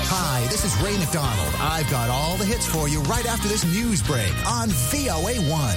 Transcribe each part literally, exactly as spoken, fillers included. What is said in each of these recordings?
Hi, this is Ray McDonald. I've got all the hits for you right after this news break on V O A one.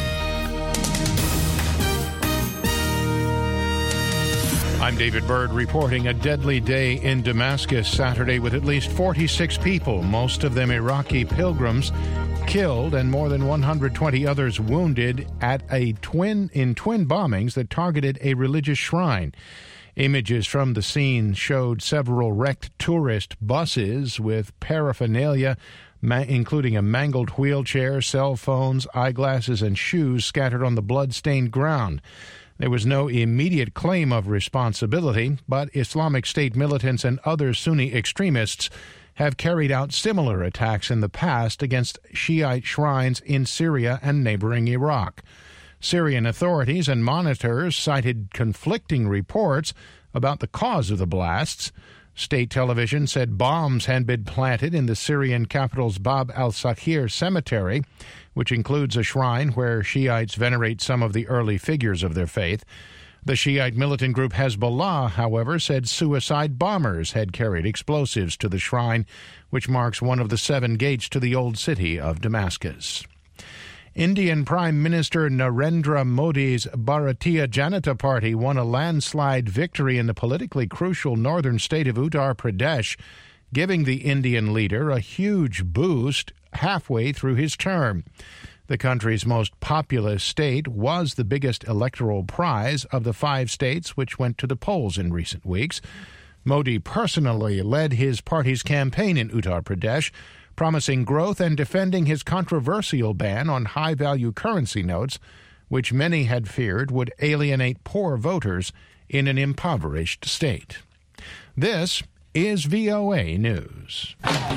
I'm David Byrd reporting a deadly day in Damascus Saturday with at least forty-six people, most of them Iraqi pilgrims, killed and more than one hundred twenty others wounded at a twin in twin bombings that targeted a religious shrine. Images from the scene showed several wrecked tourist buses with paraphernalia, ma- including a mangled wheelchair, cell phones, eyeglasses, and shoes scattered on the blood-stained ground. There was no immediate claim of responsibility, but Islamic State militants and other Sunni extremists have carried out similar attacks in the past against Shiite shrines in Syria and neighboring Iraq. Syrian authorities and monitors cited conflicting reports about the cause of the blasts. State television said bombs had been planted in the Syrian capital's Bab al-Sakhir cemetery, which includes a shrine where Shiites venerate some of the early figures of their faith. The Shiite militant group Hezbollah, however, said suicide bombers had carried explosives to the shrine, which marks one of the seven gates to the old city of Damascus. Indian Prime Minister Narendra Modi's Bharatiya Janata Party won a landslide victory in the politically crucial northern state of Uttar Pradesh, giving the Indian leader a huge boost halfway through his term. The country's most populous state was the biggest electoral prize of the five states which went to the polls in recent weeks. Modi personally led his party's campaign in Uttar Pradesh, promising growth and defending his controversial ban on high-value currency notes, which many had feared would alienate poor voters in an impoverished state. This is V O A News.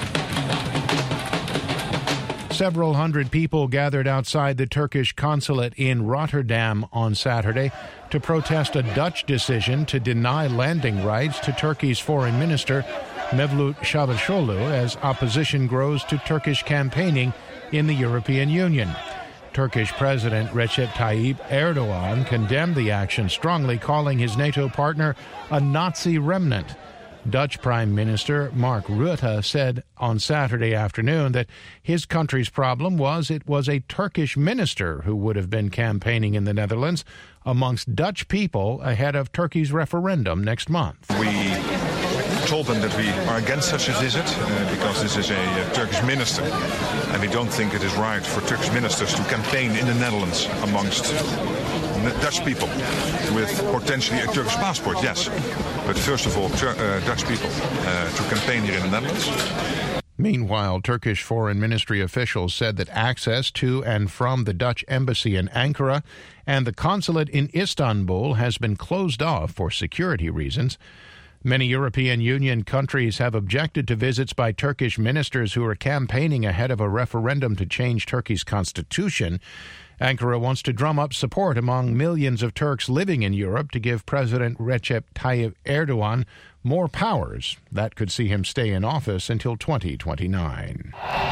Several hundred people gathered outside the Turkish consulate in Rotterdam on Saturday to protest a Dutch decision to deny landing rights to Turkey's foreign minister, Mevlut Çavuşoğlu, as opposition grows to Turkish campaigning in the European Union. Turkish President Recep Tayyip Erdogan condemned the action strongly, calling his NATO partner a Nazi remnant. Dutch Prime Minister Mark Rutte said on Saturday afternoon that his country's problem was it was a Turkish minister who would have been campaigning in the Netherlands amongst Dutch people ahead of Turkey's referendum next month. We told them that we are against such a visit uh, because this is a uh, Turkish minister, and we don't think it is right for Turkish ministers to campaign in the Netherlands amongst Dutch people with potentially a Turkish passport, yes. But first of all, tur- uh, Dutch people uh, to campaign here in the Netherlands. Meanwhile, Turkish foreign ministry officials said that access to and from the Dutch embassy in Ankara and the consulate in Istanbul has been closed off for security reasons. Many European Union countries have objected to visits by Turkish ministers who are campaigning ahead of a referendum to change Turkey's constitution. Ankara wants to drum up support among millions of Turks living in Europe to give President Recep Tayyip Erdogan more powers. That could see him stay in office until twenty twenty-nine.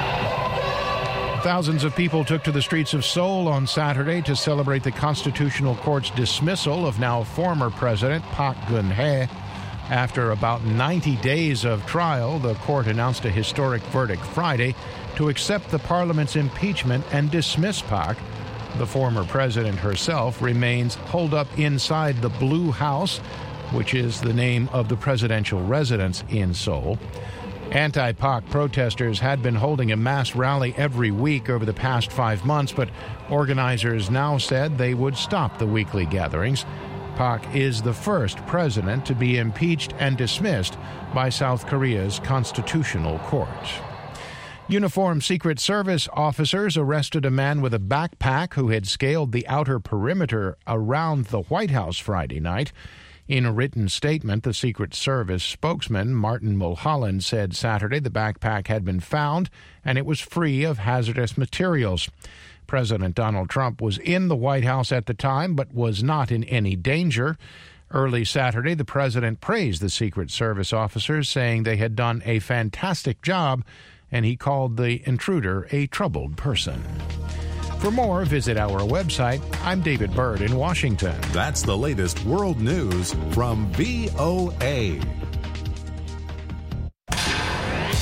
Thousands of people took to the streets of Seoul on Saturday to celebrate the Constitutional Court's dismissal of now former President Park Geun-hye. After about ninety days of trial, the court announced a historic verdict Friday to accept the parliament's impeachment and dismiss Park. The former president herself remains holed up inside the Blue House, which is the name of the presidential residence in Seoul. Anti-Park protesters had been holding a mass rally every week over the past five months, but organizers now said they would stop the weekly gatherings. Park is the first president to be impeached and dismissed by South Korea's Constitutional Court. Uniformed Secret Service officers arrested a man with a backpack who had scaled the outer perimeter around the White House Friday night. In a written statement, the Secret Service spokesman, Martin Mulholland, said Saturday the backpack had been found and it was free of hazardous materials. President Donald Trump was in the White House at the time but was not in any danger. Early Saturday, the president praised the Secret Service officers, saying they had done a fantastic job, and he called the intruder a troubled person. For more, visit our website. I'm David Byrd in Washington. That's the latest world news from V O A.